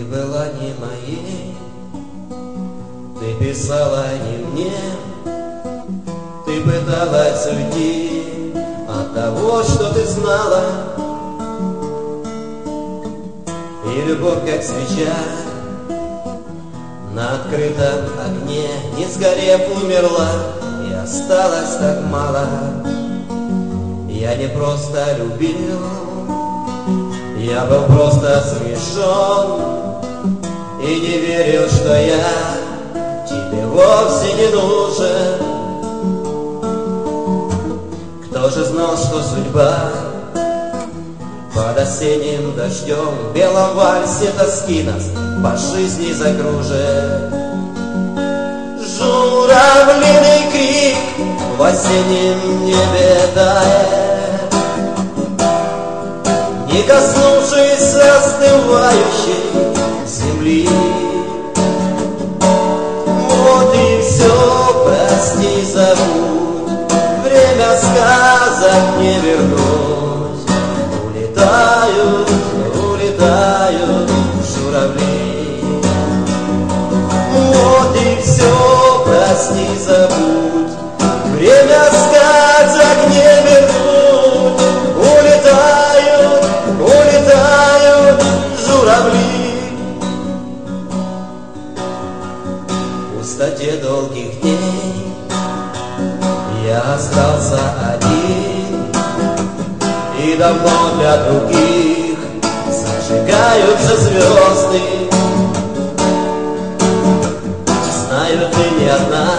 была не моей, ты писала не мне, ты пыталась уйти от того, что ты знала. И любовь, как свеча на открытом огне, не сгорев, умерла, и осталось так мало. Я не просто любил, я был просто смешон и не верил, что я тебе вовсе не нужен. Кто же знал, что судьба под осенним дождем в белом вальсе тоски нас по жизни закружит? Журавлиный крик в осеннем небе тает, не коснувшись остывающей земли. Вот и все, прости, забудь, время сказок не вернуть. Улетают, улетают журавли. Вот и все, прости, забудь, время сказок не вернуть. Улетают, улетают журавли. В пустоте долгих дней я остался один, и давно для других зажигаются звезды. Знаю, ты не одна,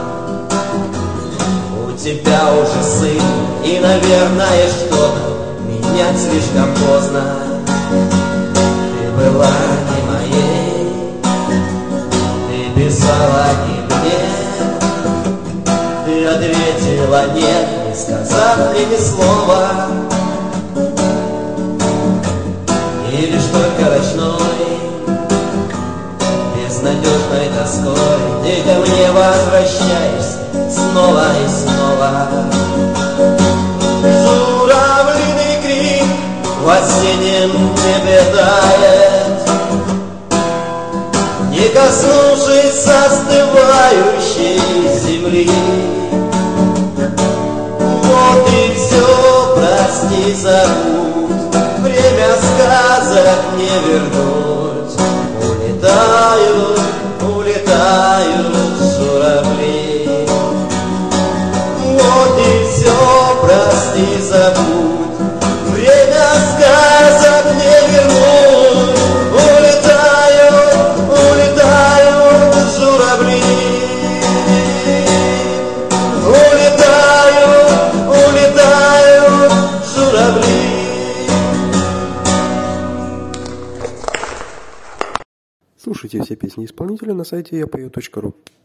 у тебя уже сын, и, наверное, что-то менять слишком поздно. Ты была не моей, ты писала не мне, ты ответила нет, не сказав мне ни слова. И лишь только ночной, безнадежной тоской, ты ко мне возвращаешься снова и снова. Журавлиный крик в осеннем небе тает, не коснувшись остывающей земли. Вот и все, прости, забудь, время сказок не вернуть. Улетают, улетают журавли. Вот и все, прости, забудь, время сказок не вернуть. Улетают, улетают журавли. Улетают, улетают журавли. Слушайте все песни исполнителя на сайте yapою.ru.